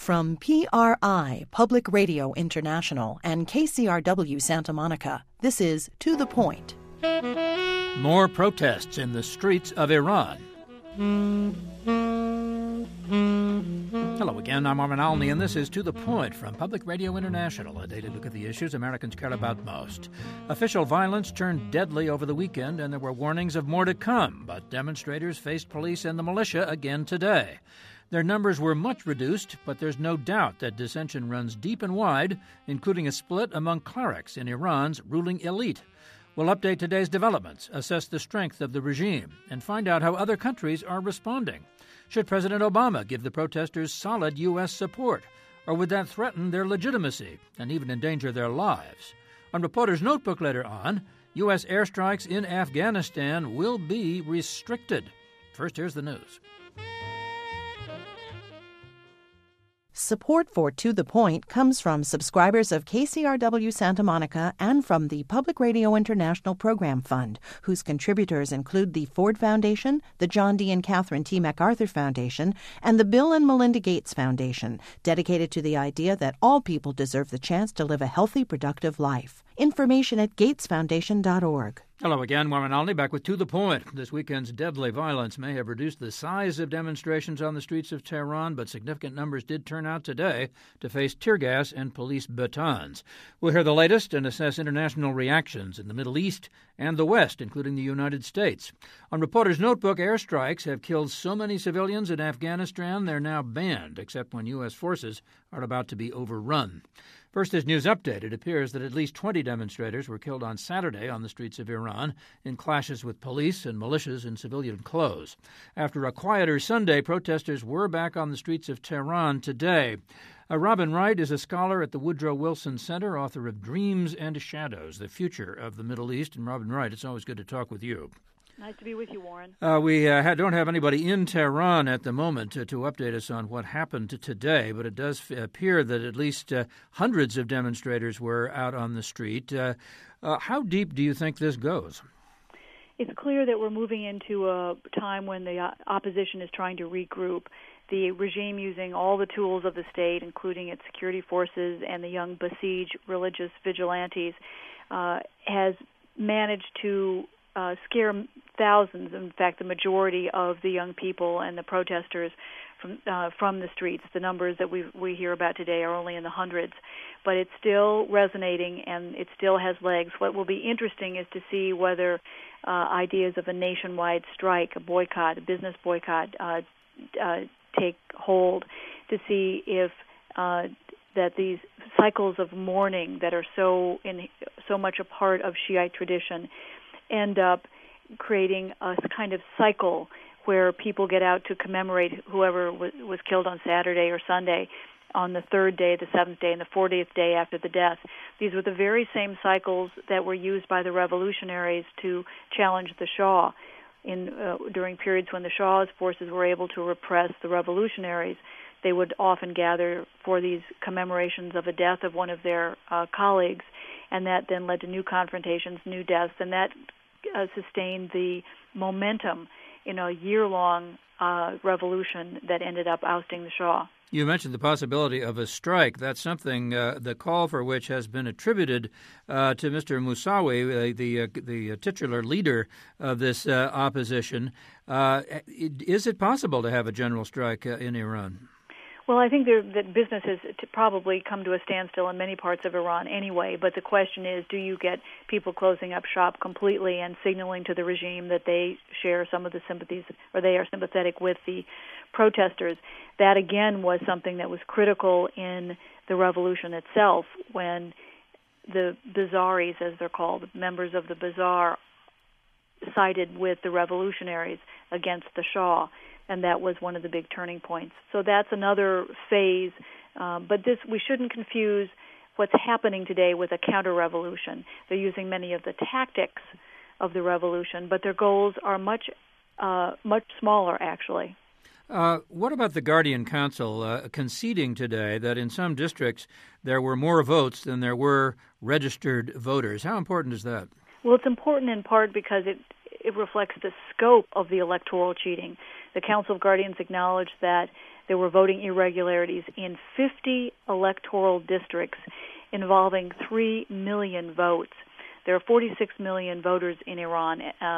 From PRI, Public Radio International, and KCRW Santa Monica, this is To the Point. More protests in the streets of Iran. Hello again, I'm Armin Alney, and this is To the Point from Public Radio International, a daily look at the issues Americans care about most. Official violence turned deadly over the weekend, and there were warnings of more to come, but demonstrators faced police and the militia again today. Their numbers were much reduced, but there's no doubt that dissension runs deep and wide, including a split among clerics in Iran's ruling elite. We'll update today's developments, assess the strength of the regime, and find out how other countries are responding. Should President Obama give the protesters solid U.S. support, or would that threaten their legitimacy and even endanger their lives? On Reporter's Notebook later on, U.S. airstrikes in Afghanistan will be restricted. First, here's the news. Support for To the Point comes from subscribers of KCRW Santa Monica and from the Public Radio International Program Fund, whose contributors include the Ford Foundation, the John D. and Catherine T. MacArthur Foundation, and the Bill and Melinda Gates Foundation, dedicated to the idea that all people deserve the chance to live a healthy, productive life. Information at gatesfoundation.org. Hello again, Warren Alney, back with To the Point. This weekend's deadly violence may have reduced the size of demonstrations on the streets of Tehran, but significant numbers did turn out today to face tear gas and police batons. We'll hear the latest and assess international reactions in the Middle East and the West, including the United States. On Reporter's Notebook, airstrikes have killed so many civilians in Afghanistan they're now banned, except when U.S. forces are about to be overrun. First, as news update, it appears that at least 20 demonstrators were killed on Saturday on the streets of Iran in clashes with police and militias in civilian clothes. After a quieter Sunday, protesters were back on the streets of Tehran today. Robin Wright is a scholar at the Woodrow Wilson Center, author of Dreams and Shadows, The Future of the Middle East. And Robin Wright, it's always good to talk with you. Nice to be with you, Warren. We don't have anybody in Tehran at the moment to update us on what happened today, but it does appear that at least hundreds of demonstrators were out on the street. How deep do you think this goes? It's clear that we're moving into a time when the opposition is trying to regroup. The regime, using all the tools of the state, including its security forces and the young Basij religious vigilantes, has managed to scare thousands, in fact, the majority of the young people and the protesters from the streets. The numbers that we hear about today are only in the hundreds, but it's still resonating and it still has legs. What will be interesting is to see whether ideas of a nationwide strike, a boycott, a business boycott, take hold, to see if that these cycles of mourning that are so much a part of Shiite tradition end up creating a kind of cycle where people get out to commemorate whoever was killed on Saturday or Sunday on the third day, the seventh day, and the 40th day after the death. These were the very same cycles that were used by the revolutionaries to challenge the Shah during periods when the Shah's forces were able to repress the revolutionaries. They would often gather for these commemorations of a death of one of their colleagues, and that then led to new confrontations, new deaths, and that sustained the momentum in a year-long revolution that ended up ousting the Shah. You mentioned the possibility of a strike. That's something, the call for which has been attributed to Mr. Mousavi, the titular leader of this opposition. Is it possible to have a general strike in Iran? Well, I think that business has probably come to a standstill in many parts of Iran anyway, but the question is, do you get people closing up shop completely and signaling to the regime that they share some of the sympathies, or they are sympathetic with the protesters? That, again, was something that was critical in the revolution itself, when the Bazaris, as they're called, members of the Bazar, sided with the revolutionaries against the Shah. And that was one of the big turning points. So that's another phase. But we shouldn't confuse what's happening today with a counter-revolution. They're using many of the tactics of the revolution, but their goals are much smaller, actually. What about the Guardian Council conceding today that in some districts there were more votes than there were registered voters? How important is that? Well, it's important in part because it reflects the scope of the electoral cheating. The Council of Guardians acknowledged that there were voting irregularities in 50 electoral districts involving 3 million votes. There are 46 million voters in Iran,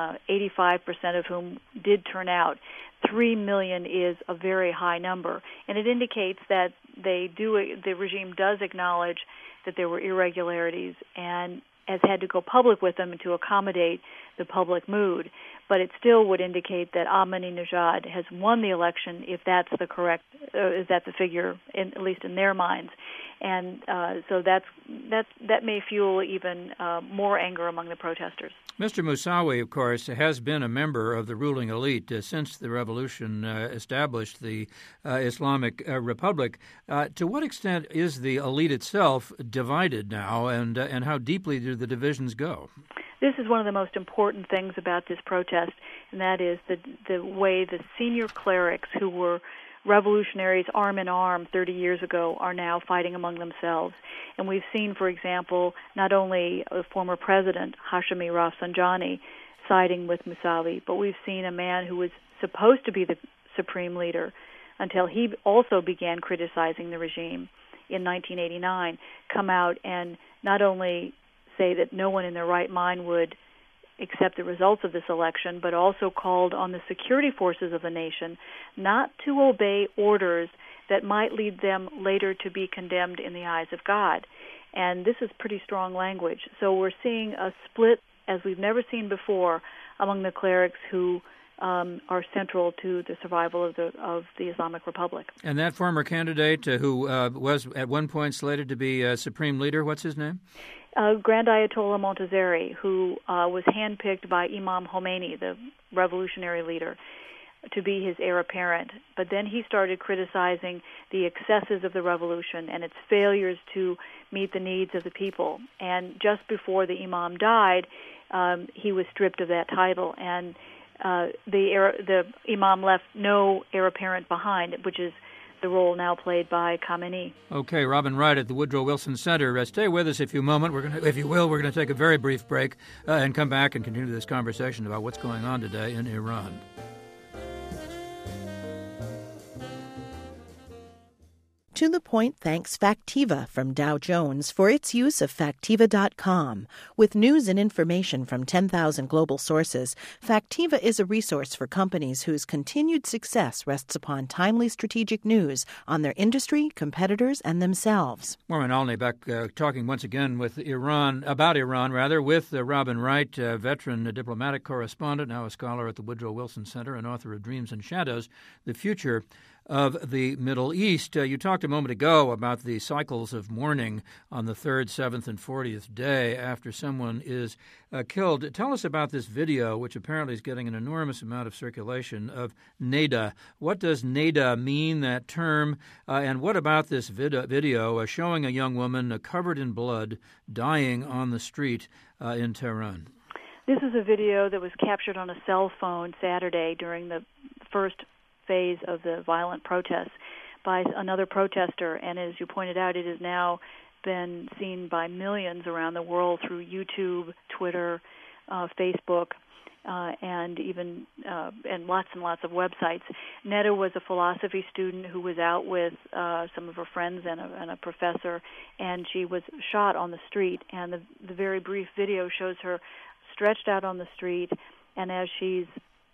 85% of whom did turn out. 3 million is a very high number, and it indicates that the regime does acknowledge that there were irregularities and has had to go public with them to accommodate the public mood. But it still would indicate that Ahmadinejad has won the election, if that's the correct, is that the figure, at least in their minds. And so that may fuel even more anger among the protesters. Mr. Musawi, of course, has been a member of the ruling elite since the revolution established the Islamic Republic. To what extent is the elite itself divided now, and how deeply do the divisions go? This is one of the most important things about this protest, and that is the way the senior clerics who were revolutionaries arm in arm 30 years ago are now fighting among themselves. And we've seen, for example, not only a former president, Hashemi Rafsanjani, siding with Musawi, but we've seen a man who was supposed to be the supreme leader until he also began criticizing the regime in 1989, come out and not only say that no one in their right mind would accept the results of this election, but also called on the security forces of the nation not to obey orders that might lead them later to be condemned in the eyes of God. And this is pretty strong language. So we're seeing a split, as we've never seen before, among the clerics who are central to the survival of the Islamic Republic. And that former candidate who was at one point slated to be supreme leader, what's his name? Grand Ayatollah Montazeri, who was handpicked by Imam Khomeini, the revolutionary leader, to be his heir apparent. But then he started criticizing the excesses of the revolution and its failures to meet the needs of the people. And just before the Imam died, he was stripped of that title, and the Imam left no heir apparent behind, which is the role now played by Khamenei. Okay, Robin Wright at the Woodrow Wilson Center. Stay with us if you moment. We're going to take a very brief break and come back and continue this conversation about what's going on today in Iran. To the Point thanks Factiva from Dow Jones for its use of Factiva.com. With news and information from 10,000 global sources, Factiva is a resource for companies whose continued success rests upon timely strategic news on their industry, competitors, and themselves. Maureen Alney talking once again with about Iran, with Robin Wright, veteran diplomatic correspondent, now a scholar at the Woodrow Wilson Center and author of Dreams and Shadows, The Future of the Middle East. You talked a moment ago about the cycles of mourning on the 3rd, 7th, and 40th day after someone is killed. Tell us about this video, which apparently is getting an enormous amount of circulation, of Neda. What does Neda mean, that term, and what about this video showing a young woman covered in blood dying on the street in Tehran? This is a video that was captured on a cell phone Saturday during the first phase of the violent protests by another protester, and as you pointed out, it has now been seen by millions around the world through YouTube, Twitter, Facebook, and even and lots of websites. Neda was a philosophy student who was out with some of her friends and a professor, and she was shot on the street. And the very brief video shows her stretched out on the street, and as she's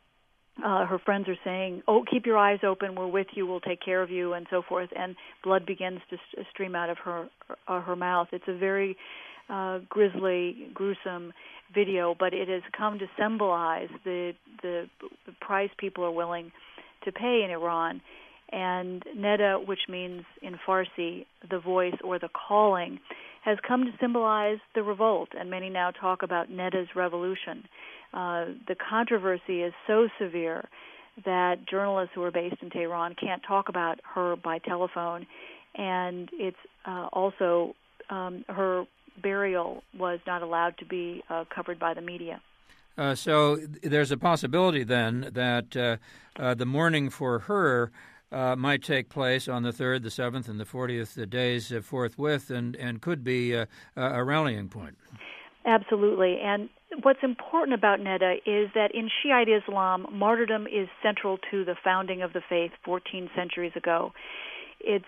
her friends are saying, "Oh, keep your eyes open. We're with you. We'll take care of you," and so forth. And blood begins to stream out of her mouth. It's a very grisly, gruesome video, but it has come to symbolize the price people are willing to pay in Iran. And Neda, which means in Farsi the voice or the calling, has come to symbolize the revolt. And many now talk about Neda's revolution. The controversy is so severe that journalists who are based in Tehran can't talk about her by telephone, and it's also her burial was not allowed to be covered by the media. So there's a possibility then that the mourning for her might take place on the 3rd, the 7th, and the 40th days forthwith, and could be a rallying point. Absolutely. And what's important about Neda is that in Shiite Islam, martyrdom is central to the founding of the faith 14 centuries ago. It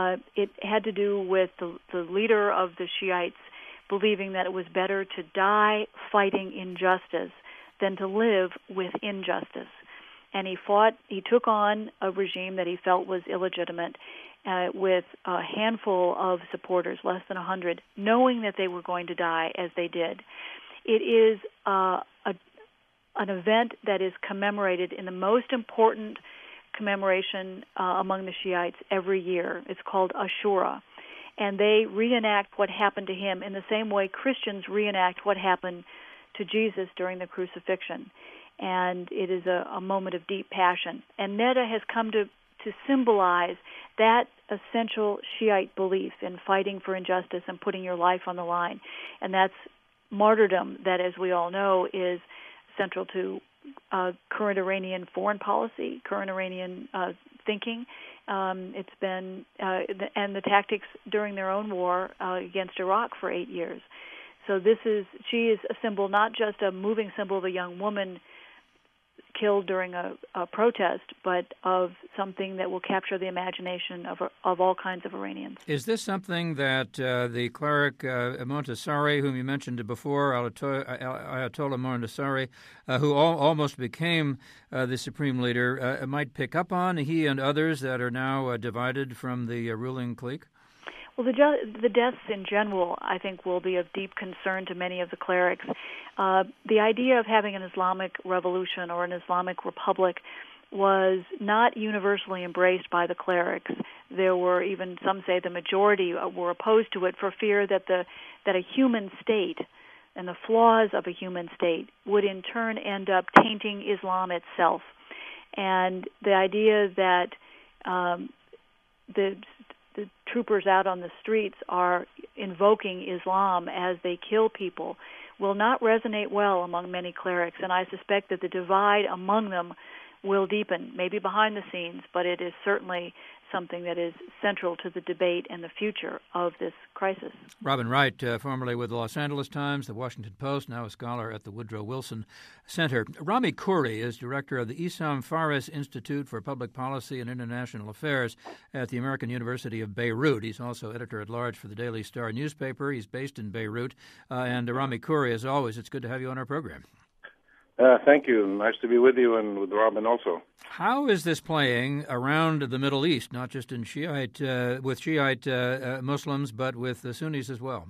had to do with the leader of the Shiites believing that it was better to die fighting injustice than to live with injustice. And he took on a regime that he felt was illegitimate with a handful of supporters, less than 100, knowing that they were going to die as they did. It is an event that is commemorated in the most important commemoration among the Shiites every year. It's called Ashura. And they reenact what happened to him in the same way Christians reenact what happened to Jesus during the crucifixion. And it is a moment of deep passion. And Neda has come to symbolize that essential Shiite belief in fighting for injustice and putting your life on the line. And that's martyrdom that, as we all know, is central to current Iranian foreign policy, current Iranian thinking. It's been, and the tactics during their own war against Iraq for 8 years. So she is a symbol, not just a moving symbol of a young woman killed during a protest, but of something that will capture the imagination of all kinds of Iranians. Is this something that the cleric Montasari, whom you mentioned before, Ayatollah Montasari, who almost became the supreme leader, might pick up on, he and others that are now divided from the ruling clique? Well, the deaths in general, I think, will be of deep concern to many of the clerics. The idea of having an Islamic revolution or an Islamic republic was not universally embraced by the clerics. There were even, some say the majority were opposed to it for fear that a human state and the flaws of a human state would in turn end up tainting Islam itself. And the idea that the troopers out on the streets are invoking Islam as they kill people will not resonate well among many clerics, and I suspect that the divide among them will deepen, maybe behind the scenes, but it is certainly something that is central to the debate and the future of this crisis. Robin Wright, formerly with the Los Angeles Times, the Washington Post, now a scholar at the Woodrow Wilson Center. Rami Khouri is director of the Issam Fares Institute for Public Policy and International Affairs at the American University of Beirut. He's also editor-at-large for the Daily Star newspaper. He's based in Beirut. And Rami Khouri, as always, it's good to have you on our program. Thank you. Nice to be with you and with Robin also. How is this playing around the Middle East, not just in with Shiite Muslims, but with the Sunnis as well?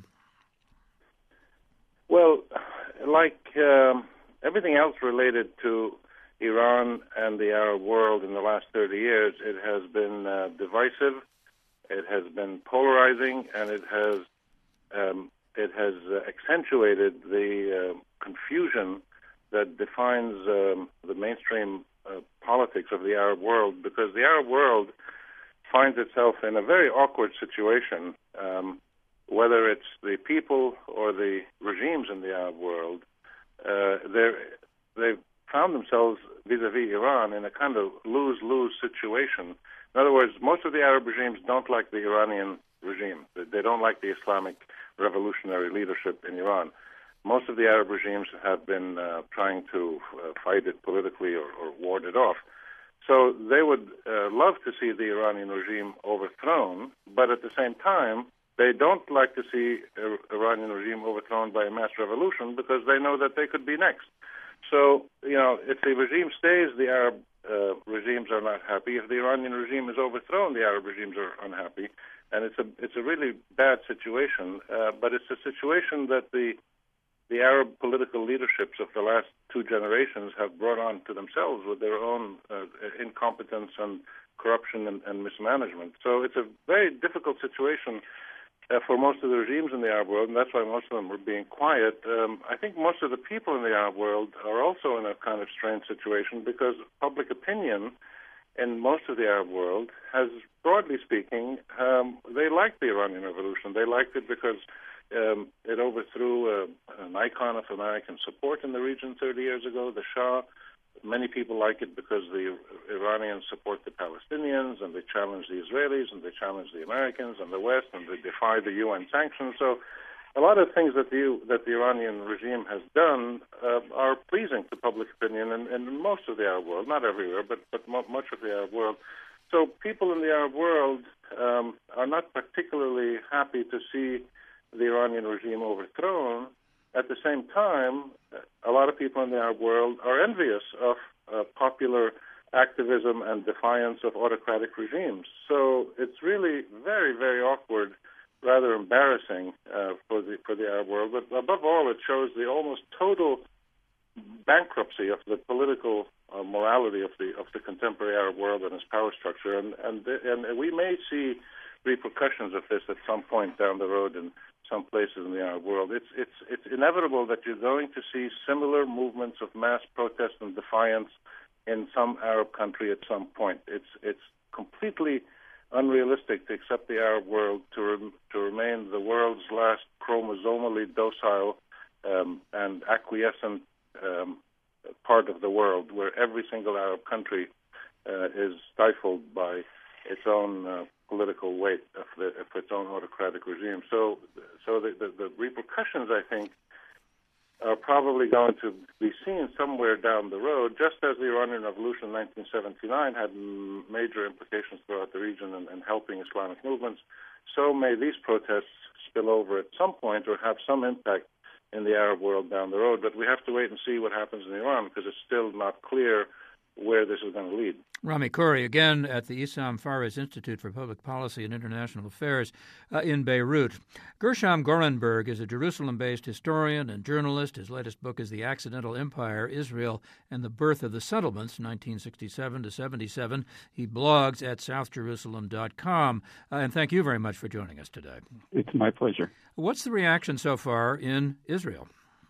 Well, like everything else related to Iran and the Arab world in the last 30 years, it has been divisive, it has been polarizing, and it has accentuated the confusion that defines the mainstream politics of the Arab world, because the Arab world finds itself in a very awkward situation, whether it's the people or the regimes in the Arab world. They've found themselves vis-a-vis Iran in a kind of lose-lose situation. In other words, most of the Arab regimes don't like the Iranian regime. They don't like the Islamic revolutionary leadership in Iran. Most of the Arab regimes have been trying to fight it politically or ward it off. So they would love to see the Iranian regime overthrown, but at the same time, they don't like to see the Iranian regime overthrown by a mass revolution because they know that they could be next. So, if the regime stays, the Arab regimes are not happy. If the Iranian regime is overthrown, the Arab regimes are unhappy. And it's a really bad situation, but it's a situation that the Arab political leaderships of the last two generations have brought on to themselves with their own incompetence and corruption and mismanagement. So it's a very difficult situation for most of the regimes in the Arab world, and that's why most of them are being quiet. I think most of the people in the Arab world are also in a kind of strange situation because public opinion in most of the Arab world has, broadly speaking, they liked the Iranian Revolution. They liked it because it overthrew an icon of American support in the region 30 years ago, the Shah. Many people like it because the Iranians support the Palestinians, and they challenge the Israelis, and they challenge the Americans and the West, and they defy the UN sanctions. So a lot of things that the Iranian regime has done are pleasing to public opinion in most of the Arab world, not everywhere, but much of the Arab world. So people in the Arab world are not particularly happy to see the Iranian regime overthrown. At the same time, a lot of people in the Arab world are envious of popular activism and defiance of autocratic regimes. So it's really very, very awkward, rather embarrassing for the Arab world. But above all, it shows the almost total bankruptcy of the political morality of the contemporary Arab world and its power structure. And we may see repercussions of this at some point down the road in some places in the Arab world. It's inevitable that you're going to see similar movements of mass protest and defiance in some Arab country at some point. It's completely unrealistic to accept the Arab world to remain the world's last chromosomally docile and acquiescent part of the world, where every single Arab country is stifled by its own political weight of its own autocratic regime. So the repercussions, I think, are probably going to be seen somewhere down the road, just as the Iranian Revolution in 1979 had major implications throughout the region and helping Islamic movements. So may these protests spill over at some point or have some impact in the Arab world down the road. But we have to wait and see what happens in Iran, because it's still not clear where this is going to lead. Rami Khouri, again at the Issam Fares Institute for Public Policy and International Affairs in Beirut. Gershom Gorenberg is a Jerusalem-based historian and journalist. His latest book is The Accidental Empire, Israel and the Birth of the Settlements, 1967 to 77. He blogs at southjerusalem.com. And thank you very much for joining us today. It's my pleasure. What's the reaction so far in Israel?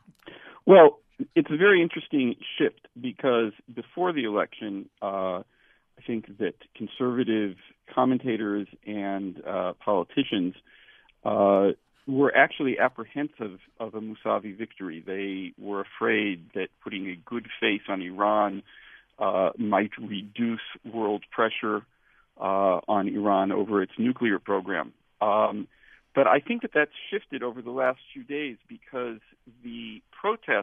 Well, it's a very interesting shift, because before the election, I think that conservative commentators and politicians were actually apprehensive of a Mousavi victory. They were afraid that putting a good face on Iran might reduce world pressure on Iran over its nuclear program. But I think that that's shifted over the last few days, because the protests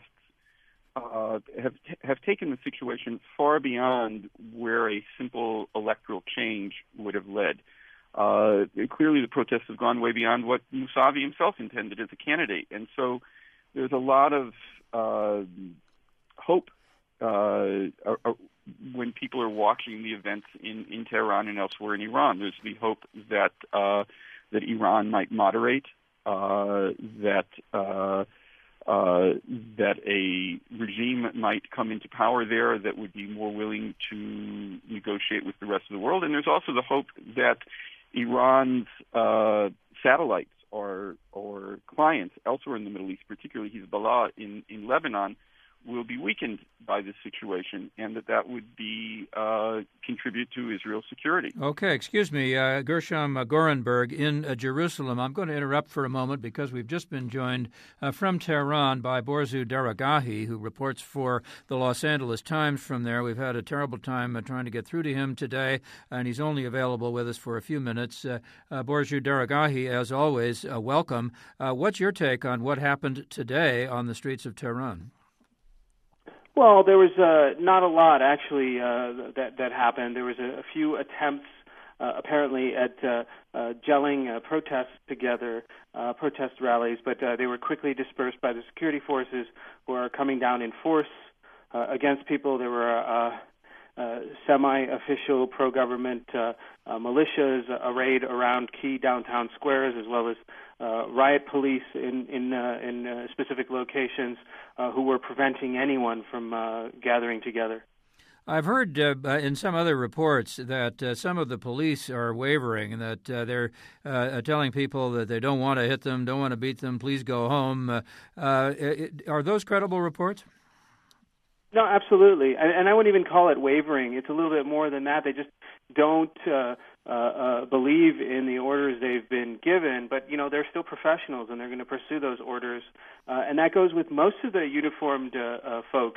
have taken the situation far beyond where a simple electoral change would have led. Clearly, the protests have gone way beyond what Mousavi himself intended as a candidate, and so there's a lot of hope when people are watching the events in Tehran and elsewhere in Iran. There's the hope that Iran might moderate, that a regime might come into power there that would be more willing to negotiate with the rest of the world. And there's also the hope that Iran's satellites or clients elsewhere in the Middle East, particularly Hezbollah in Lebanon, will be weakened by this situation, and that would be contribute to Israel's security. Okay, excuse me, Gershom Gorenberg in Jerusalem. I'm going to interrupt for a moment, because we've just been joined from Tehran by Borzu Daragahi, who reports for the Los Angeles Times from there. We've had a terrible time trying to get through to him today, and he's only available with us for a few minutes. Borzu Daragahi, as always, welcome. What's your take on what happened today on the streets of Tehran? Well, there was not a lot, actually, that happened. There was a few attempts, apparently, at gelling protests together, protest rallies, but they were quickly dispersed by the security forces, who are coming down in force against people. There were semi-official pro-government militias arrayed around key downtown squares, as well as riot police in specific locations who were preventing anyone from gathering together. I've heard in some other reports that some of the police are wavering, and that they're telling people that they don't want to hit them, don't want to beat them, please go home. Are those credible reports? No, absolutely. And I wouldn't even call it wavering. It's a little bit more than that. They just don't believe in the orders they've been given, but, they're still professionals, and they're going to pursue those orders. And that goes with most of the uniformed folks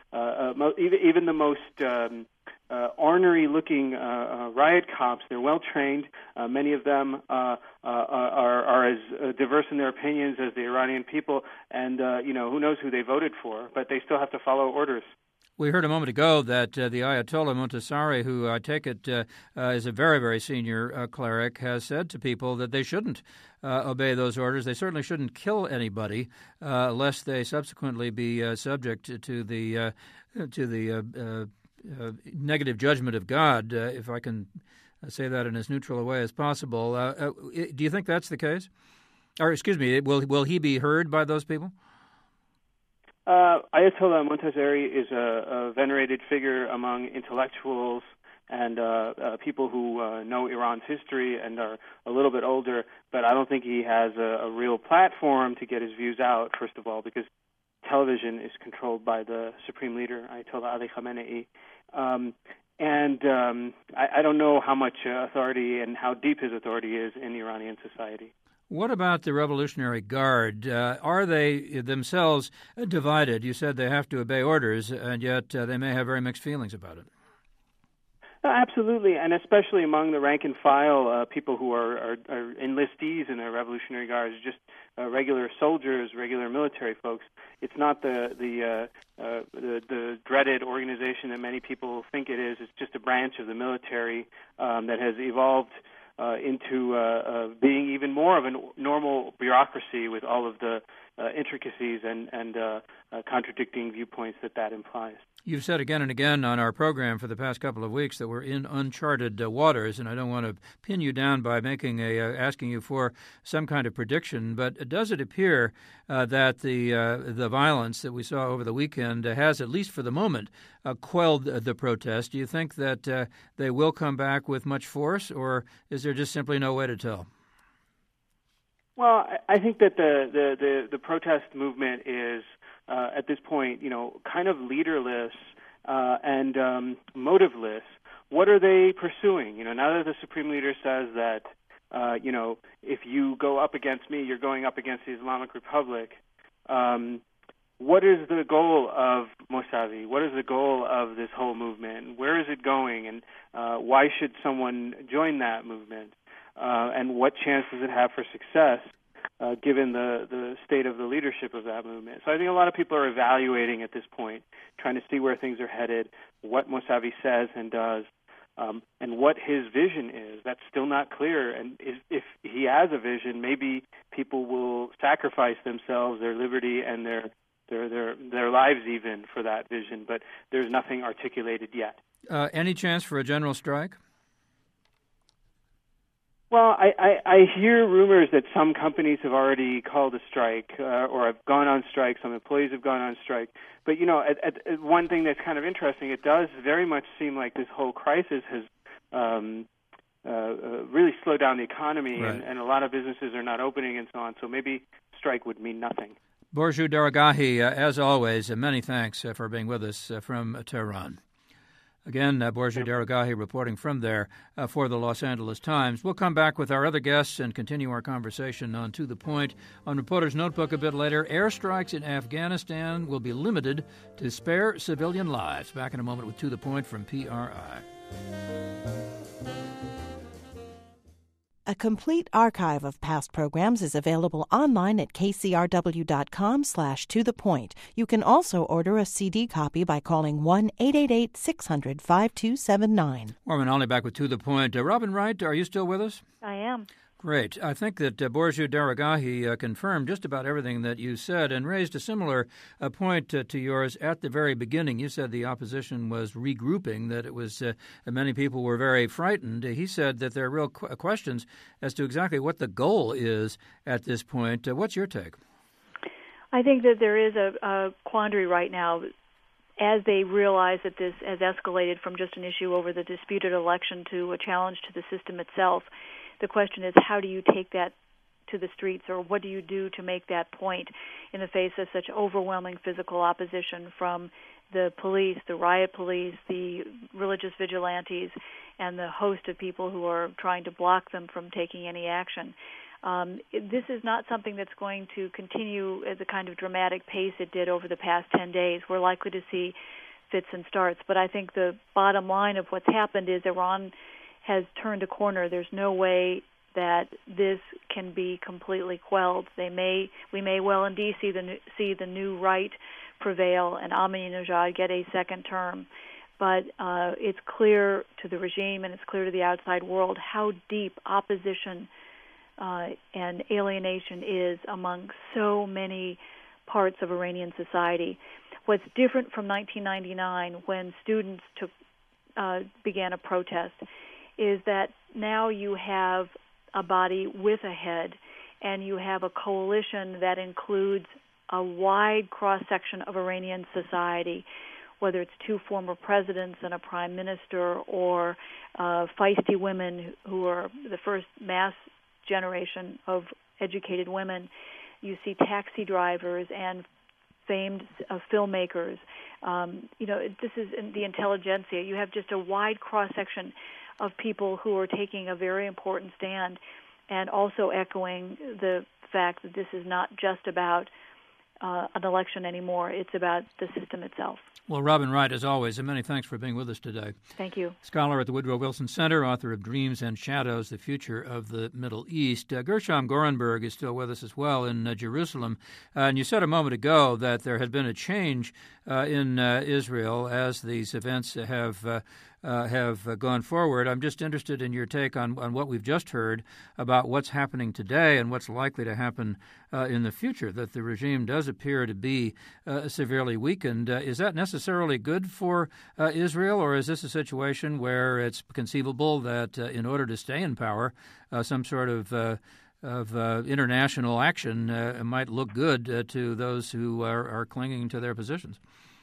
even the most ornery-looking riot cops. They're well-trained. Many of them are as diverse in their opinions as the Iranian people, and who knows who they voted for, but they still have to follow orders. We heard a moment ago that the Ayatollah Montasari, who I take it is a very, very senior cleric, has said to people that they shouldn't obey those orders. They certainly shouldn't kill anybody, lest they subsequently be subject to the negative judgment of God, if I can say that in as neutral a way as possible. Do you think that's the case? Or, excuse me, will he be heard by those people? Ayatollah Montasari is a venerated figure among intellectuals and people who know Iran's history and are a little bit older, but I don't think he has a real platform to get his views out, first of all, because television is controlled by the supreme leader, Ayatollah Ali Khamenei. I don't know how much authority and how deep his authority is in Iranian society. What about the Revolutionary Guard? Are they themselves divided? You said they have to obey orders, and yet they may have very mixed feelings about it. Absolutely, and especially among the rank and file people who are enlistees in the Revolutionary Guards, just regular soldiers, regular military folks. It's not the dreaded organization that many people think it is. It's just a branch of the military that has evolved into being even more of a normal bureaucracy with all of the intricacies and contradicting viewpoints that implies. You've said again and again on our program for the past couple of weeks that we're in uncharted waters, and I don't want to pin you down by asking you for some kind of prediction, but does it appear that the violence that we saw over the weekend has, at least for the moment, quelled the protest? Do you think that they will come back with much force, or is there just simply no way to tell? Well, I think that the protest movement is at this point, kind of leaderless and motiveless. What are they pursuing? Now that the supreme leader says that, if you go up against me, you're going up against the Islamic Republic. What is the goal of Mousavi? What is the goal of this whole movement? Where is it going? And why should someone join that movement? And what chance does it have for success, given the state of the leadership of that movement? So I think a lot of people are evaluating at this point, trying to see where things are headed, what Mousavi says and does, and what his vision is. That's still not clear. And if he has a vision, maybe people will sacrifice themselves, their liberty, and their lives even for that vision. But there's nothing articulated yet. Any chance for a general strike? Well, I hear rumors that some companies have already called a strike or have gone on strike. Some employees have gone on strike. But, one thing that's kind of interesting, it does very much seem like this whole crisis has really slowed down the economy, right. and a lot of businesses are not opening and so on. So maybe strike would mean nothing. Borju Daragahi, as always, many thanks for being with us from Tehran. Again, Borju Daragahi reporting from there for the Los Angeles Times. We'll come back with our other guests and continue our conversation on To the Point. On Reporter's Notebook a bit later, airstrikes in Afghanistan will be limited to spare civilian lives. Back in a moment with To the Point from PRI. A complete archive of past programs is available online at kcrw.com/tothepoint. You can also order a CD copy by calling 1-888-600-5279. Norman Olney back with To the Point. Robin Wright, are you still with us? I am. Great. I think that Borju Daragahi confirmed just about everything that you said and raised a similar point to yours at the very beginning. You said the opposition was regrouping, that it was many people were very frightened. He said that there are real questions as to exactly what the goal is at this point. What's your take? I think that there is a quandary right now as they realize that this has escalated from just an issue over the disputed election to a challenge to the system itself. The question is, how do you take that to the streets, or what do you do to make that point in the face of such overwhelming physical opposition from the police, the riot police, the religious vigilantes, and the host of people who are trying to block them from taking any action? This is not something that's going to continue at the kind of dramatic pace it did over the past 10 days. We're likely to see fits and starts. But I think the bottom line of what's happened is Iran has turned a corner. There's no way that this can be completely quelled. We may well indeed see the new right prevail and Ahmadinejad get a second term. But it's clear to the regime and it's clear to the outside world how deep opposition and alienation is among so many parts of Iranian society. What's different from 1999, when students began a protest, is that now you have a body with a head, and you have a coalition that includes a wide cross-section of Iranian society, whether it's two former presidents and a prime minister, or feisty women who are the first mass generation of educated women. You see taxi drivers and famed filmmakers. This is the intelligentsia. You have just a wide cross-section of people who are taking a very important stand and also echoing the fact that this is not just about an election anymore. It's about the system itself. Well, Robin Wright, as always, and many thanks for being with us today. Thank you. Scholar at the Woodrow Wilson Center, author of Dreams and Shadows, The Future of the Middle East. Gershom Gorenberg is still with us as well in Jerusalem. And you said a moment ago that there had been a change in Israel as these events have gone forward. I'm just interested in your take on what we've just heard about what's happening today and what's likely to happen in the future, that the regime does appear to be severely weakened. Is that necessarily good for Israel, or is this a situation where it's conceivable that in order to stay in power, some sort of international action might look good to those who are clinging to their positions?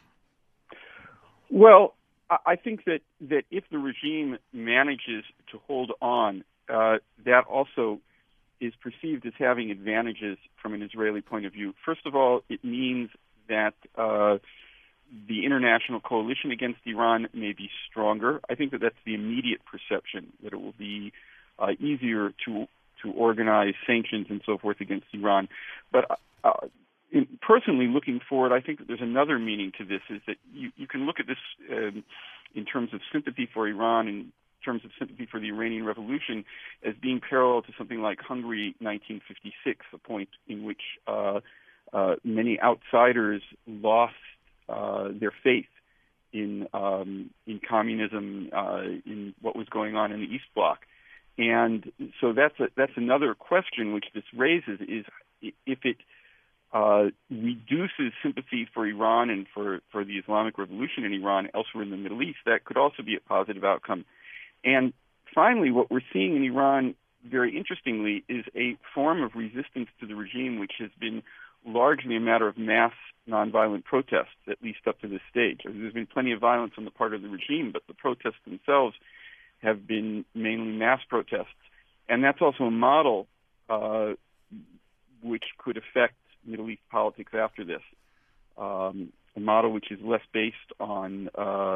Well, I think that if the regime manages to hold on, that also is perceived as having advantages from an Israeli point of view. First of all, it means that the international coalition against Iran may be stronger. I think that that's the immediate perception, that it will be easier to organize sanctions and so forth against Iran. But personally, looking forward, I think that there's another meaning to this, is that you can look at this in terms of sympathy for Iran, in terms of sympathy for the Iranian Revolution, as being parallel to something like Hungary 1956, a point in which many outsiders lost their faith in communism, in what was going on in the East Bloc. And so that's another question which this raises, is if it reduces sympathy for Iran and for the Islamic Revolution in Iran elsewhere in the Middle East, that could also be a positive outcome. And finally, what we're seeing in Iran, very interestingly, is a form of resistance to the regime which has been largely a matter of mass nonviolent protests, at least up to this stage. There's been plenty of violence on the part of the regime, but the protests themselves have been mainly mass protests. And that's also a model which could affect Middle East politics after this, a model which is less based on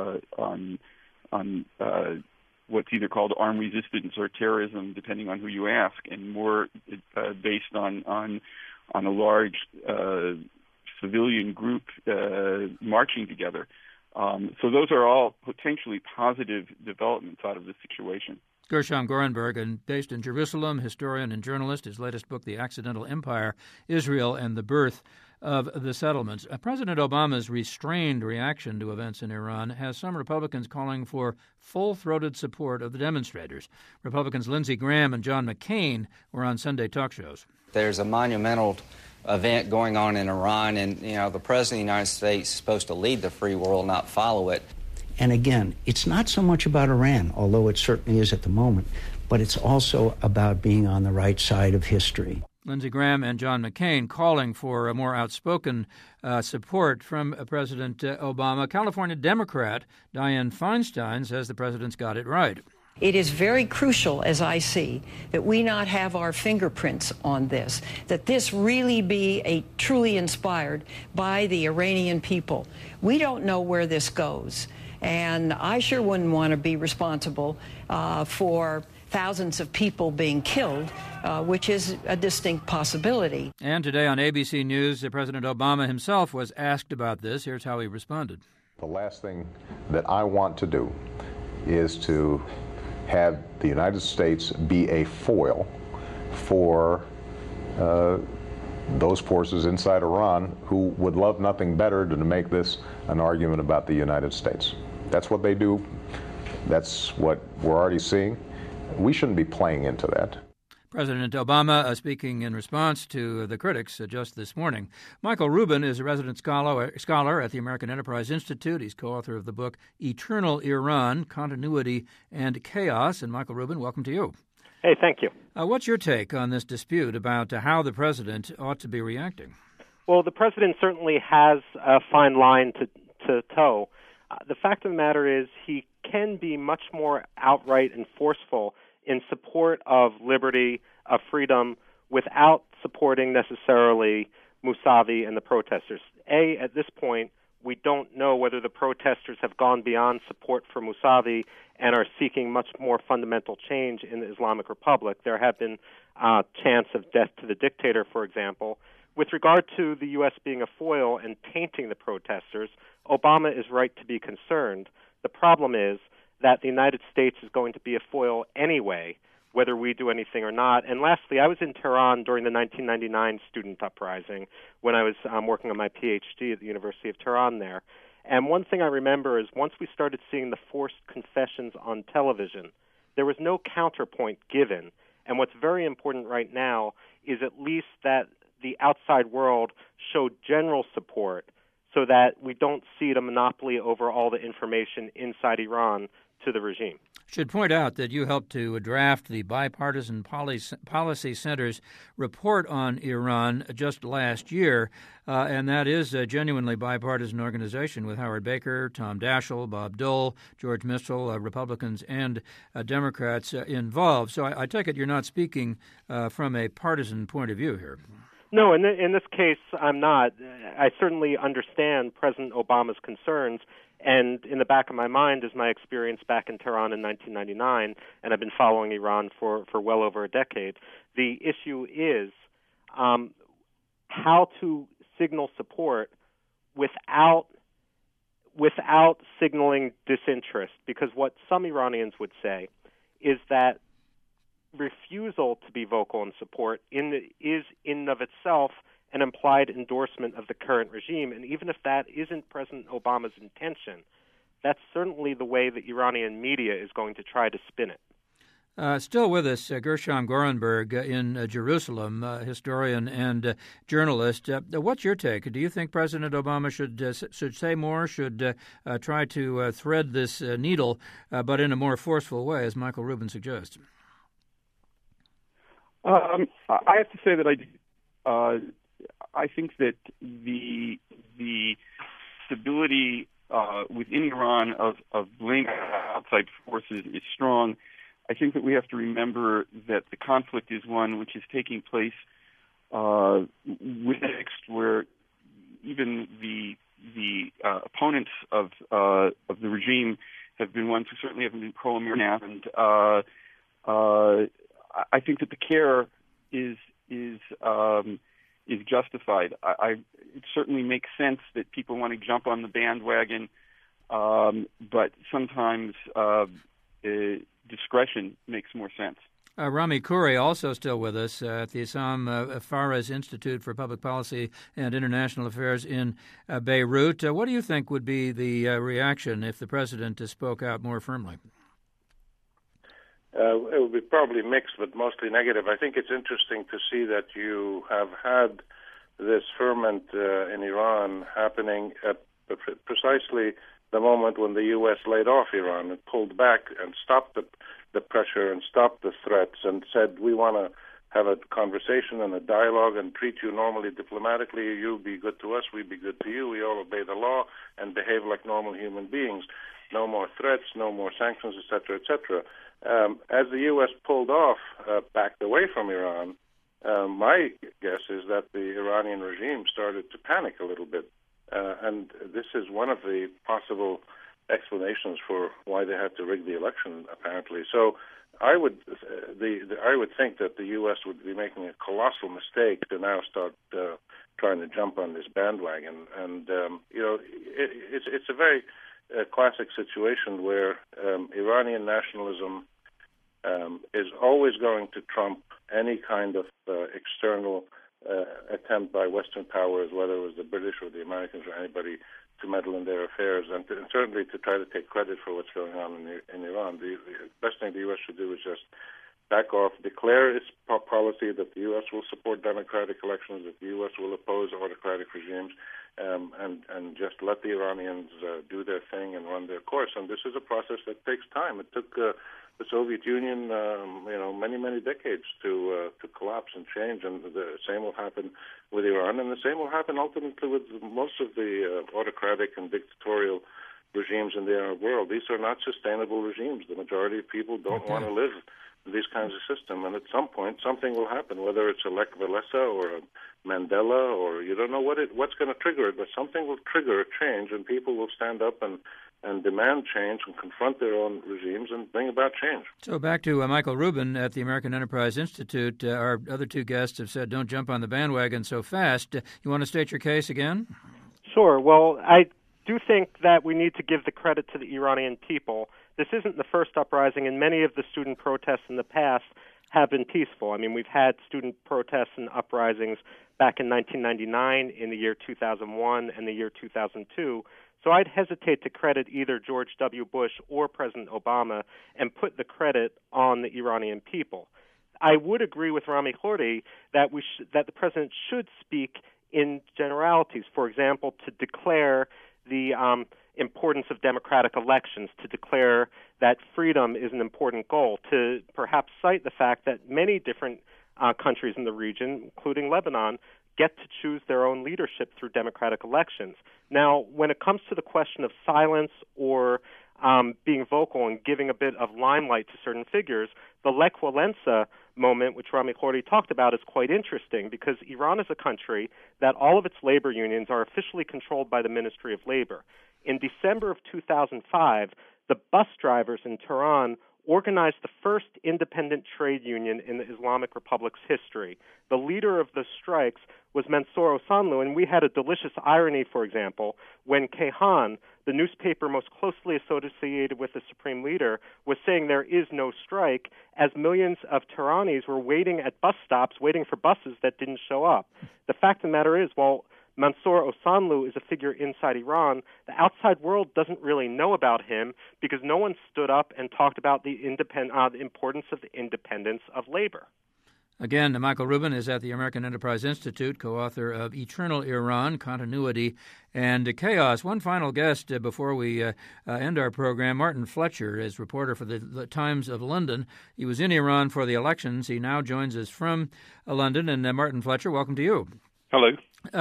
what's either called armed resistance or terrorism, depending on who you ask, and more based on a large civilian group marching together. So those are all potentially positive developments out of this situation. Gershom Gorenberg, based in Jerusalem, historian and journalist. His latest book, The Accidental Empire, Israel and the Birth of the Settlements. President Obama's restrained reaction to events in Iran has some Republicans calling for full-throated support of the demonstrators. Republicans Lindsey Graham and John McCain were on Sunday talk shows. There's a monumental event going on in Iran, and, the President of the United States is supposed to lead the free world, not follow it. And again, it's not so much about Iran, although it certainly is at the moment, but it's also about being on the right side of history. Lindsey Graham and John McCain calling for a more outspoken support from President Obama. California Democrat Dianne Feinstein says the president's got it right. It is very crucial, as I see, that we not have our fingerprints on this, that this really be a truly inspired by the Iranian people. We don't know where this goes, and I sure wouldn't want to be responsible for thousands of people being killed, which is a distinct possibility. And today on ABC News, President Obama himself was asked about this. Here's how he responded. The last thing that I want to do is to have the United States be a foil for those forces inside Iran who would love nothing better than to make this an argument about the United States. That's what they do. That's what we're already seeing. We shouldn't be playing into that. President Obama speaking in response to the critics just this morning. Michael Rubin is a resident scholar at the American Enterprise Institute. He's co-author of the book Eternal Iran, Continuity and Chaos. And Michael Rubin, welcome to you. Hey, thank you. What's your take on this dispute about how the president ought to be reacting? Well, the president certainly has a fine line to toe. The fact of the matter is he can be much more outright and forceful in support of liberty, of freedom, without supporting necessarily Mousavi and the protesters. At this point, we don't know whether the protesters have gone beyond support for Mousavi and are seeking much more fundamental change in the Islamic Republic. There have been chants of death to the dictator, for example. With regard to the U.S. being a foil and tainting the protesters, Obama is right to be concerned. The problem is that the United States is going to be a foil anyway, whether we do anything or not. And lastly, I was in Tehran during the 1999 student uprising when I was working on my PhD at the University of Tehran there. And one thing I remember is once we started seeing the forced confessions on television, there was no counterpoint given. And what's very important right now is at least that the outside world showed general support so that we don't cede a monopoly over all the information inside Iran to the regime. Should point out that you helped to draft the Bipartisan Policy Center's report on Iran just last year, and that is a genuinely bipartisan organization with Howard Baker, Tom Daschle, Bob Dole, George Mitchell, Republicans and Democrats involved. So I take it you're not speaking from a partisan point of view here. No, in this case, I'm not. I certainly understand President Obama's concerns, and in the back of my mind is my experience back in Tehran in 1999, and I've been following Iran for well over a decade. The issue is how to signal support without signaling disinterest, because what some Iranians would say is that refusal to be vocal in support is in and of itself an implied endorsement of the current regime. And even if that isn't President Obama's intention, that's certainly the way the Iranian media is going to try to spin it. Still with us, Gershom Gorenberg in Jerusalem, historian and journalist. What's your take? Do you think President Obama should say more, should try to thread this needle, but in a more forceful way, as Michael Rubin suggests? I have to say that I think that the stability within Iran of blaming outside forces is strong. I think that we have to remember that the conflict is one which is taking place where even the opponents of the regime have been ones who certainly haven't been pro-American, and I think that the care is justified. It certainly makes sense that people want to jump on the bandwagon, but sometimes discretion makes more sense. Rami Khouri, also still with us at the Issam Fares Institute for Public Policy and International Affairs in Beirut. What do you think would be the reaction if the president spoke out more firmly? It would be probably mixed, but mostly negative. I think it's interesting to see that you have had this ferment in Iran happening at precisely the moment when the U.S. laid off Iran and pulled back and stopped the pressure and stopped the threats and said, we want to have a conversation and a dialogue and treat you normally diplomatically. You be good to us, we be good to you. We all obey the law and behave like normal human beings. No more threats, no more sanctions, etc., etc. As the U.S. pulled off, backed away from Iran, my guess is that the Iranian regime started to panic a little bit. And this is one of the possible explanations for why they had to rig the election, apparently. So I would think that the U.S. would be making a colossal mistake to now start trying to jump on this bandwagon. And it's a very classic situation where Iranian nationalism is always going to trump any kind of external attempt by Western powers, whether it was the British or the Americans or anybody, to meddle in their affairs, and certainly to try to take credit for what's going on in Iran. The best thing the U.S. should do is just back off, declare its policy that the U.S. will support democratic elections, that the U.S. will oppose autocratic regimes, and just let the Iranians do their thing and run their course. And this is a process that takes time. It took the Soviet Union, many decades to collapse and change, and the same will happen with Iran, and the same will happen ultimately with most of the autocratic and dictatorial regimes in the Arab world. These are not sustainable regimes. The majority of people don't want to live in these kinds of systems, and at some point something will happen, whether it's a Lech Walesa or a Mandela, or you don't know what's going to trigger it, but something will trigger a change, and people will stand up and demand change and confront their own regimes and bring about change. So back to Michael Rubin at the American Enterprise Institute. Our other two guests have said don't jump on the bandwagon so fast. You want to state your case again? Sure. Well, I do think that we need to give the credit to the Iranian people. This isn't the first uprising, and many of the student protests in the past have been peaceful. I mean, we've had student protests and uprisings back in 1999, in the year 2001, and the year 2002. So I'd hesitate to credit either George W. Bush or President Obama and put the credit on the Iranian people. I would agree with Rami Khouri that that the president should speak in generalities. For example, to declare the importance of democratic elections, to declare that freedom is an important goal, to perhaps cite the fact that many different countries in the region, including Lebanon, get to choose their own leadership through democratic elections. Now, when it comes to the question of silence or being vocal and giving a bit of limelight to certain figures, the Lech Walesa moment, which Rami Khouri talked about, is quite interesting because Iran is a country that all of its labor unions are officially controlled by the Ministry of Labor. In December of 2005, the bus drivers in Tehran organized the first independent trade union in the Islamic Republic's history. The leader of the strikes was Mansour Osanloo, and we had a delicious irony, for example, when Kayhan, the newspaper most closely associated with the supreme leader, was saying there is no strike, as millions of Tehranis were waiting at bus stops, waiting for buses that didn't show up. The fact of the matter is, while Mansour Osanloo is a figure inside Iran, the outside world doesn't really know about him because no one stood up and talked about the importance of the independence of labor. Again, Michael Rubin is at the American Enterprise Institute, co-author of Eternal Iran, Continuity and Chaos. One final guest before we end our program. Martin Fletcher is reporter for the Times of London. He was in Iran for the elections. He now joins us from London. And Martin Fletcher, welcome to you. Hello.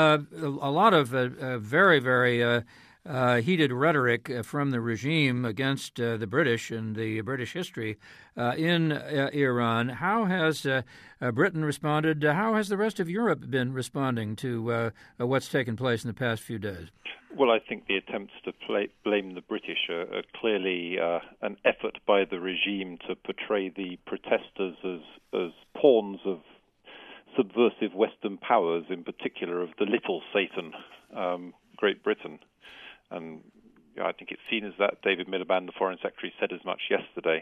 A lot of very, very heated rhetoric from the regime against the British and the British history in Iran. How has Britain responded? How has the rest of Europe been responding to what's taken place in the past few days? Well, I think the attempts to blame the British are clearly an effort by the regime to portray the protesters as pawns of subversive Western powers, in particular of the little Satan, Great Britain. And I think it's seen as that. David Miliband, the Foreign Secretary, said as much yesterday.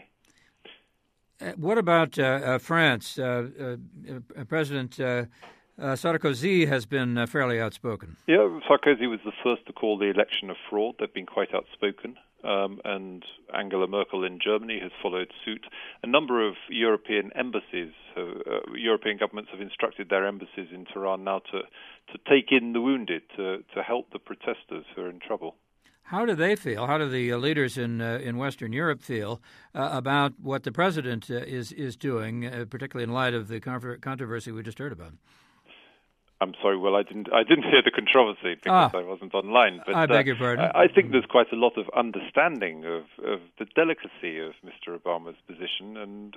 What about France? President Sarkozy has been fairly outspoken. Yeah, Sarkozy was the first to call the election a fraud. They've been quite outspoken. And Angela Merkel in Germany has followed suit. A number of European embassies, European governments have instructed their embassies in Tehran now to take in the wounded, to help the protesters who are in trouble. How do they feel? How do the leaders in Western Europe feel about what the president is doing, particularly in light of the controversy we just heard about? I'm sorry. Well, I didn't hear the controversy because I wasn't online. But I beg your pardon. I think there's quite a lot of understanding of the delicacy of Mr. Obama's position, and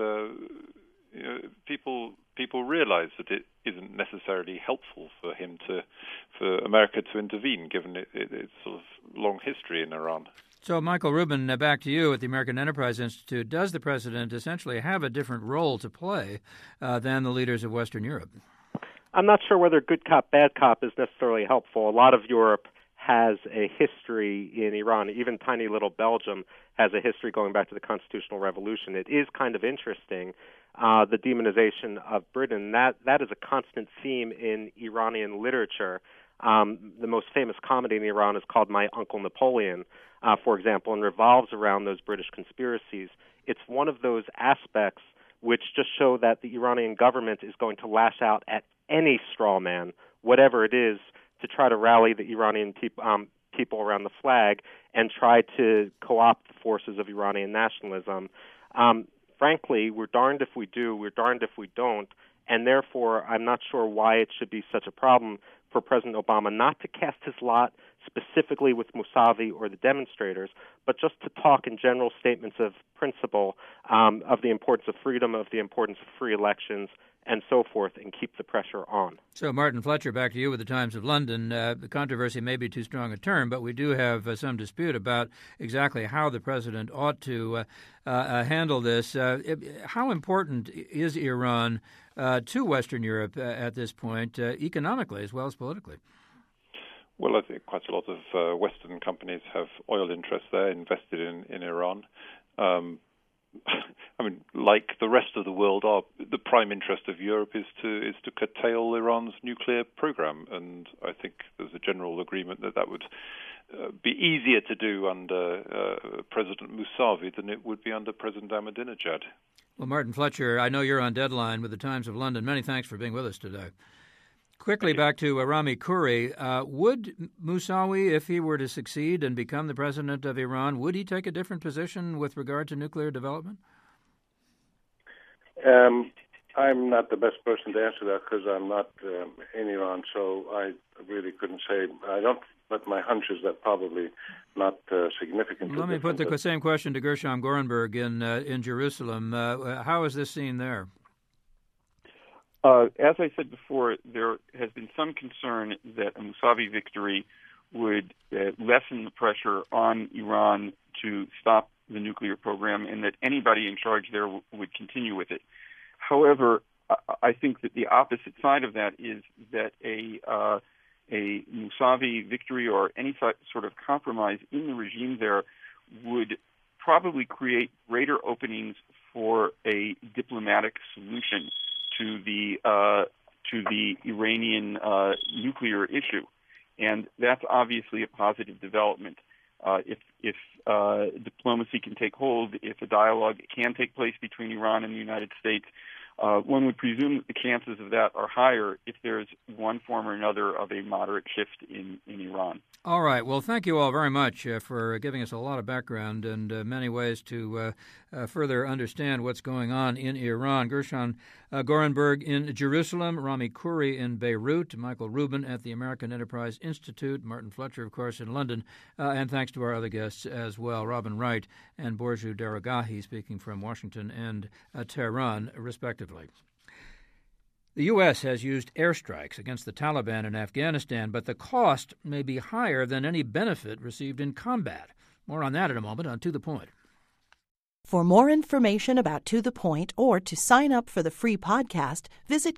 people realize that it isn't necessarily helpful for him for America to intervene, given its sort of long history in Iran. So, Michael Rubin, back to you at the American Enterprise Institute. Does the president essentially have a different role to play than the leaders of Western Europe? I'm not sure whether good cop, bad cop is necessarily helpful. A lot of Europe has a history in Iran. Even tiny little Belgium has a history going back to the Constitutional Revolution. It is kind of interesting, the demonization of Britain. That is a constant theme in Iranian literature. The most famous comedy in Iran is called My Uncle Napoleon, for example, and revolves around those British conspiracies. It's one of those aspects which just show that the Iranian government is going to lash out at any straw man, whatever it is, to try to rally the Iranian people around the flag and try to co-opt the forces of Iranian nationalism. Frankly, we're darned if we do, we're darned if we don't, and therefore I'm not sure why it should be such a problem for President Obama not to cast his lot specifically with Mousavi or the demonstrators, but just to talk in general statements of principle of the importance of freedom, of the importance of free elections, and so forth, and keep the pressure on. So, Martin Fletcher, back to you with the Times of London. The controversy may be too strong a term, but we do have some dispute about exactly how the president ought to handle this. How important is Iran to Western Europe at this point, economically as well as politically? Well, I think quite a lot of Western companies have oil interests there invested in Iran. I mean, like the rest of the world, the prime interest of Europe is to curtail Iran's nuclear program, and I think there's a general agreement that would be easier to do under President Mousavi than it would be under President Ahmadinejad. Well, Martin Fletcher, I know you're on deadline with the Times of London. Many thanks for being with us today. Quickly back to Rami Khouri. Would Mousavi, if he were to succeed and become the president of Iran, would he take a different position with regard to nuclear development? I'm not the best person to answer that because I'm not in Iran, so I really couldn't say. I don't, but my hunch is that probably not significant. Let me put the same question to Gershom Gorenberg in Jerusalem. How is this seen there? As I said before, there has been some concern that a Mousavi victory would lessen the pressure on Iran to stop the nuclear program and that anybody in charge there would continue with it. However, I think that the opposite side of that is that a Mousavi victory or any sort of compromise in the regime there would probably create greater openings for a diplomatic solution to the Iranian nuclear issue, and that's obviously a positive development. If diplomacy can take hold, if a dialogue can take place between Iran and the United States, one would presume that the chances of that are higher if there's one form or another of a moderate shift in Iran. All right. Well, thank you all very much for giving us a lot of background and many ways to further understand what's going on in Iran. Gershom Gorenberg in Jerusalem, Rami Khouri in Beirut, Michael Rubin at the American Enterprise Institute, Martin Fletcher, of course, in London, and thanks to our other guests as well, Robin Wright and Borju Daragahi, speaking from Washington and Tehran, respectively. The U.S. has used airstrikes against the Taliban in Afghanistan, but the cost may be higher than any benefit received in combat. More on that in a moment on To the Point. For more information about To the Point or to sign up for the free podcast, visit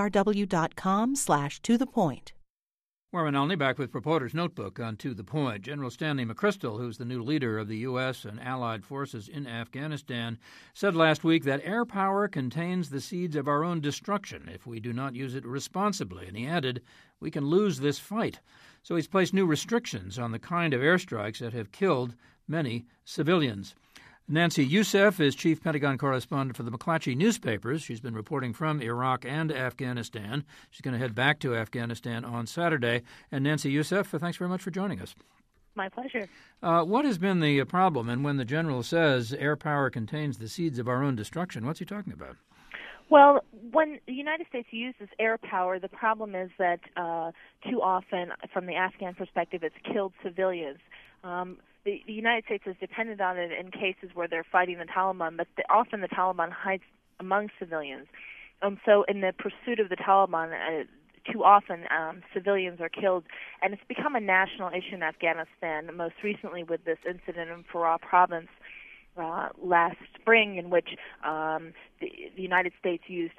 kcrw.com/tothepoint. Warren Olney back with Reporter's Notebook on To the Point. General Stanley McChrystal, who's the new leader of the U.S. and allied forces in Afghanistan, said last week that air power contains the seeds of our own destruction if we do not use it responsibly. And he added, we can lose this fight. So he's placed new restrictions on the kind of airstrikes that have killed many civilians. Nancy Youssef is chief Pentagon correspondent for the McClatchy newspapers. She's been reporting from Iraq and Afghanistan. She's going to head back to Afghanistan on Saturday. And Nancy Youssef, thanks very much for joining us. My pleasure. What has been the problem? And when the general says air power contains the seeds of our own destruction, what's he talking about? Well, when the United States uses air power, the problem is that too often, from the Afghan perspective, it's killed civilians. The United States has depended on it in cases where they're fighting the Taliban, but often the Taliban hides among civilians. So in the pursuit of the Taliban, too often civilians are killed, and it's become a national issue in Afghanistan, most recently with this incident in Farah province last spring, in which the United States used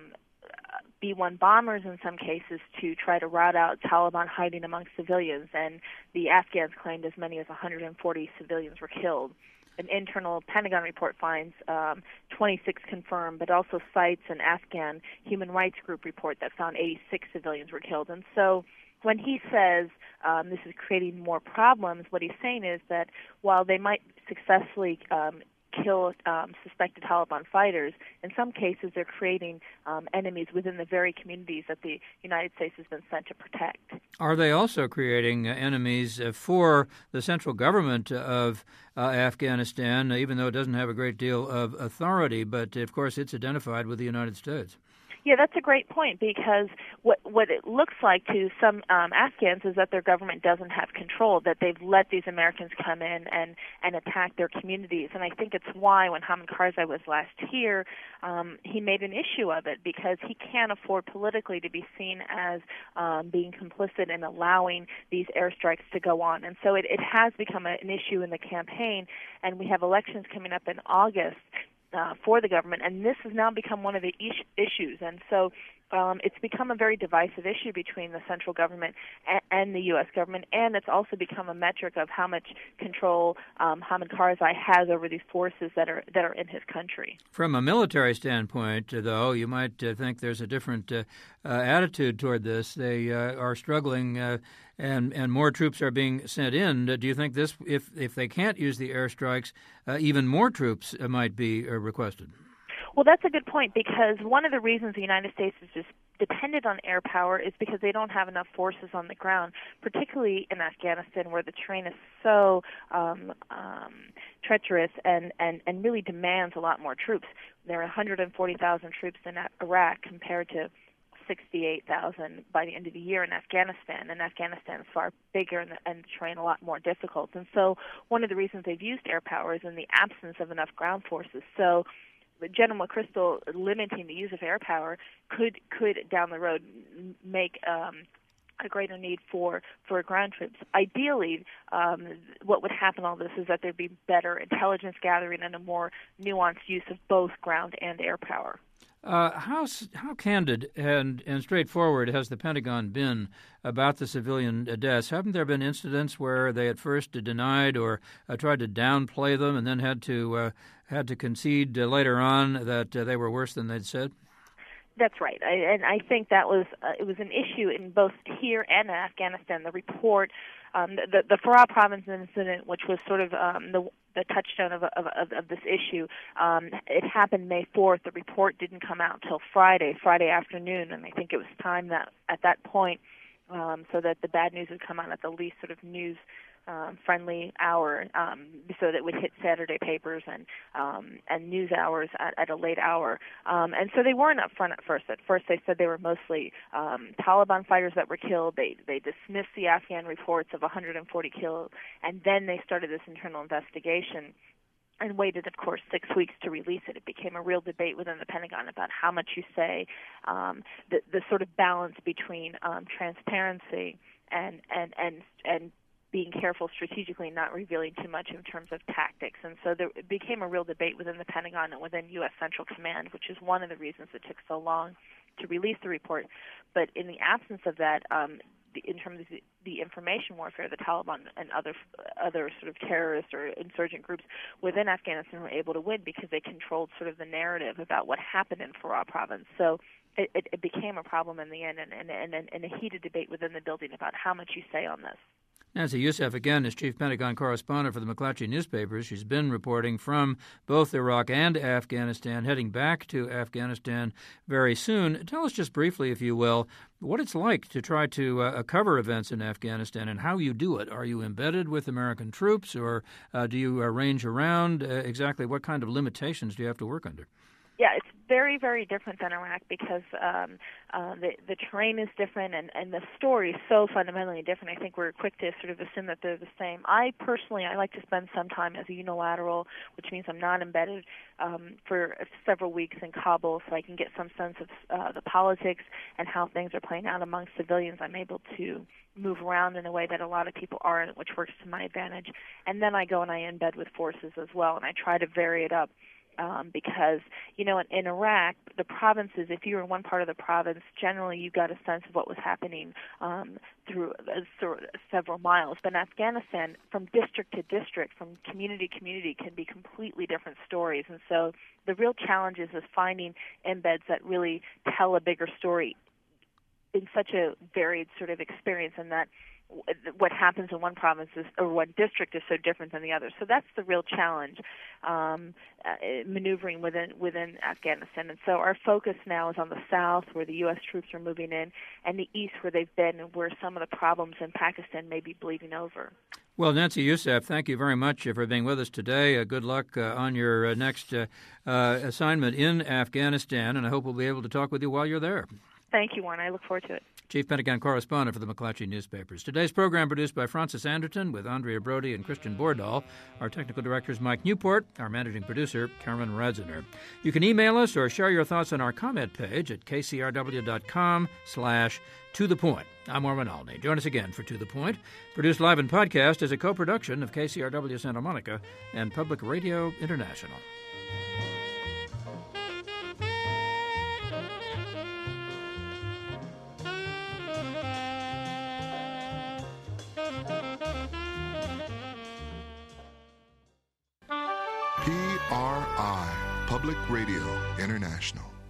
B-1 bombers in some cases to try to rout out Taliban hiding among civilians, and the Afghans claimed as many as 140 civilians were killed. An internal Pentagon report finds 26 confirmed, but also cites an Afghan human rights group report that found 86 civilians were killed. And so when he says this is creating more problems, what he's saying is that while they might successfully kill suspected Taliban fighters, in some cases they're creating enemies within the very communities that the United States has been sent to protect. Are they also creating enemies for the central government of Afghanistan, even though it doesn't have a great deal of authority, but of course it's identified with the United States? Yeah, that's a great point, because what it looks like to some Afghans is that their government doesn't have control, that they've let these Americans come in and attack their communities. And I think it's why when Hamid Karzai was last here, he made an issue of it, because he can't afford politically to be seen as being complicit in allowing these airstrikes to go on. And so it has become an issue in the campaign, and we have elections coming up in August for the government, and this has now become one of the issues. And so it's become a very divisive issue between the central government and the U.S. government, and it's also become a metric of how much control Hamid Karzai has over these forces that are in his country. From a military standpoint, though, you might think there's a different attitude toward this. They are struggling, and more troops are being sent in. Do you think this, if they can't use the airstrikes, even more troops might be requested? Well, that's a good point, because one of the reasons the United States is just dependent on air power is because they don't have enough forces on the ground, particularly in Afghanistan, where the terrain is so treacherous and really demands a lot more troops. There are 140,000 troops in Iraq compared to 68,000 by the end of the year in Afghanistan, and Afghanistan is far bigger and the terrain a lot more difficult. And so one of the reasons they've used air power is in the absence of enough ground forces. So General McChrystal limiting the use of air power could down the road make a greater need for ground troops. Ideally, what would happen all this is that there'd be better intelligence gathering and a more nuanced use of both ground and air power. How candid and straightforward has the Pentagon been about the civilian deaths? Haven't there been incidents where they at first denied or tried to downplay them, and then had to concede later on that they were worse than they'd said? That's right, and I think that was it was an issue in both here and in Afghanistan. The report, the Farah province incident, which was sort of the touchstone of this issue, it happened May 4th. The report didn't come out until Friday afternoon, and I think it was time that at that point so that the bad news would come out at the least sort of news friendly hour, so that it would hit Saturday papers and news hours at a late hour. And so they weren't up front at first. At first they said they were mostly Taliban fighters that were killed. They dismissed the Afghan reports of 140 killed, and then they started this internal investigation and waited, of course, 6 weeks to release it. It became a real debate within the Pentagon about how much you say, the sort of balance between transparency and being careful strategically, not revealing too much in terms of tactics. And so it became a real debate within the Pentagon and within U.S. Central Command, which is one of the reasons it took so long to release the report. But in the absence of that, in terms of the information warfare, the Taliban and other sort of terrorist or insurgent groups within Afghanistan were able to win because they controlled sort of the narrative about what happened in Farah province. So it became a problem in the end, and a heated debate within the building about how much you say on this. Nancy Youssef, again, is chief Pentagon correspondent for the McClatchy newspapers. She's been reporting from both Iraq and Afghanistan, heading back to Afghanistan very soon. Tell us just briefly, if you will, what it's like to try to cover events in Afghanistan and how you do it. Are you embedded with American troops, or do you range around? Exactly what kind of limitations do you have to work under? Yeah, it's very, very different than Iraq because the terrain is different and the story is so fundamentally different. I think we're quick to sort of assume that they're the same. I like to spend some time as a unilateral, which means I'm not embedded for several weeks in Kabul, so I can get some sense of the politics and how things are playing out among civilians. I'm able to move around in a way that a lot of people aren't, which works to my advantage. And then I go and I embed with forces as well, and I try to vary it up. Because, in Iraq, the provinces, if you were in one part of the province, generally you got a sense of what was happening through several miles. But in Afghanistan, from district to district, from community to community, can be completely different stories. And so the real challenge is finding embeds that really tell a bigger story in such a varied sort of experience, and that what happens in one province or one district is so different than the other. So that's the real challenge, maneuvering within Afghanistan. And so our focus now is on the south, where the U.S. troops are moving in, and the east, where they've been and where some of the problems in Pakistan may be bleeding over. Well, Nancy Youssef, thank you very much for being with us today. Good luck on your next assignment in Afghanistan, and I hope we'll be able to talk with you while you're there. Thank you, Warren. I look forward to it. Chief Pentagon Correspondent for the McClatchy Newspapers. Today's program produced by Francis Anderton with Andrea Brody and Christian Bordahl. Our technical director is Mike Newport. Our managing producer, Carmen Radziner. You can email us or share your thoughts on our comment page at kcrw.com/tothepoint. I'm Warren Alney. Join us again for To The Point. Produced live in podcast as a co-production of KCRW Santa Monica and Public Radio International. PRI, Public Radio International.